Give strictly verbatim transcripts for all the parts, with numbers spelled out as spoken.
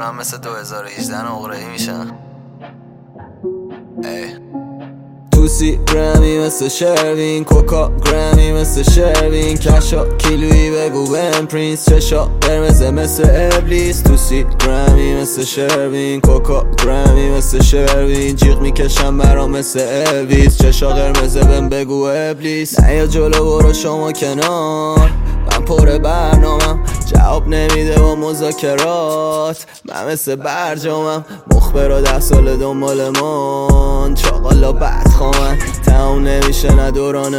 میکنم مثل دو هزار و هجده نقره‌ای میشن. ای توسی گرمی مثل شروین، کوکا گرمی مثل شروین، کشا کیلویی بگو بهم پرینس، چشا قرمزه مثل ابلیس. توسی گرمی مثل شروین، کوکا گرمی مثل شروین، جیغ میکشم برام مثل الویس، چشا قرمزه بهم بگو ابلیس. نه یا جلو برو شما کنار، من پر برنامم جواب نمیده با مذاکرات، من مثل برجامم مخبر و ده سال دنبال من، چاقالا بدخوامن تموم نمیشه نه دوران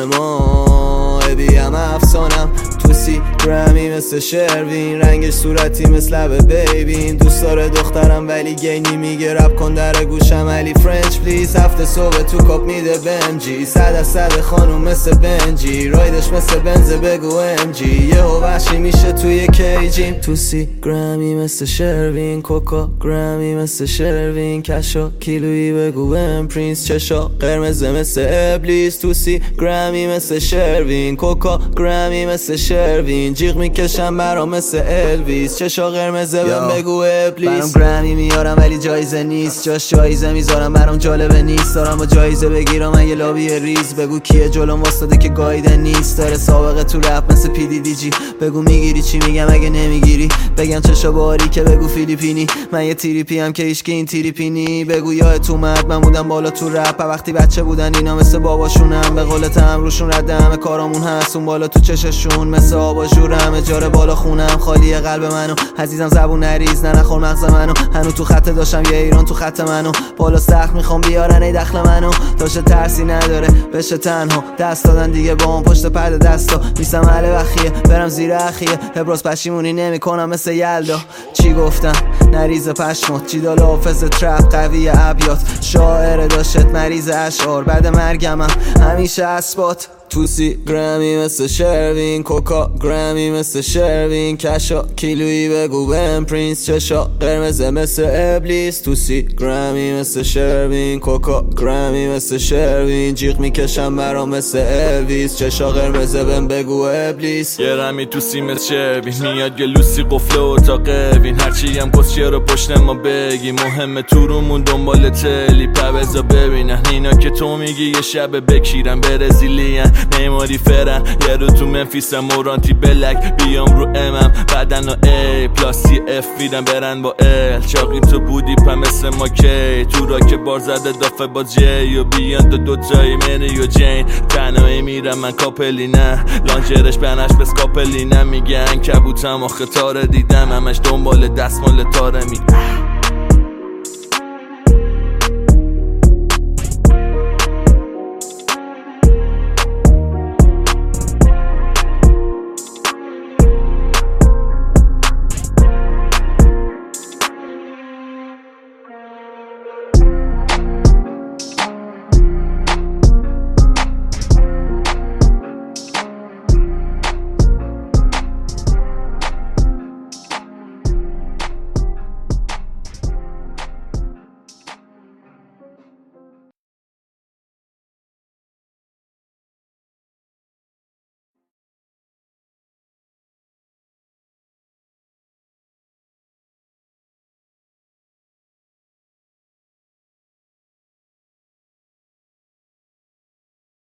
ما، ابیم افسانم. توسی گرمی مثل شروین، رنگش صورتی مثل لب بیبین، دوست داره دخترم ولی گینی میگه رپ کن در گوشم علی فرنچ پلیز، هفته صبح تو کاپ میده بمجی، صد از صد خانوم مثل بنجی، رایدش مثل بنز بگو ام جی، یه هو وحشی میشه توی کیجیم. توسی گرمی مثل شروین، کوکا گرمی مثل شروین، کشا کیلویی بگو بهم پرینس، چشا قرمزه مثل ابلیس. توسی گرمی مثل شروین، کوکا گرمی مثل شروین، جیغ میکشم برام مثل الویس، چشا قرمزه بهم بگو ابلیس. برام گرمی میارم ولی جایزه نیست، جاش جایزه میذارم برام جالبه نیست، دارم با جایزه بگیرم من یه لابی ریز، بگو کیه جلوم واسطاده که گایده نیست، داره سابقه تو رپ مثل پی دی دی جی، بگو میگیری چی میگم اگه نمیگیری، بگم چشا باری که بگو فیلیپینی، من یه تریپی هم که هیچکی این تریپینی، بگو یادت اومد من بودم بالا تو رپ وقتی بچه بودن اینا مثل باباشونم، به قول تم روشون رد همه کارامون هست، اون بالا تو چششون مثل آباژورم، اجاره بالا خونم خالیه قلب منو، عزیزم زبون نریز نه نخور مغز منو، هنو تو خط داشتم یه ایران تو خط منو، بالا سخت میخوام بیارن ای دخل منو، داشته ترسی نداره بشه تنها، دست دادن دیگه با اون پشت پرده دستا، نیستم اهل بخیه برم زیر اخیه، ابراز پشیمونی نمی کنم مثل یلدا، چی گفتم نریز پشمات، چی دال حافظ ترپ قوی ابیات، شاعر داشت مریض اشعار، بعد مرگمم همیشه اثبات. توسی گرمی مثل شروین، کوکا گرمی مثل شروین، کشا کیلویی بگو بهم پرینس، چشا قرمزه مثل ابلیس. توسی گرمی مثل شروین، کوکا گرمی مثل شروین، جیغ میکشم برام مثل الویس، چشا قرمزه بهم بگو ابلیس. یه رمی توسی مثل شروین، میاد یه لوسی قفله و تا قوین، هرچی هم کسیه رو پشت ما بگی، مهمه تو رومون دنبال تلی پبزا ببینن، اینا که تو میگی یه شب بکیرن برزیلین، نیماری فرن یه رو تو منفیسم مورانتی بلک، بیام رو امم بدن و ای پلاسی اف میدن برن با ال، چاقی تو بودی پا مثل ما کی، تو را که بار زده دافه با جی و بیان دو دوتایی منی و جین، تنهایی میرم من کاپلی نه، لانجرش بنش بس کاپلی نه، میگن کبوتم آخه تاره دیدم همش دنبال دستمال تاره می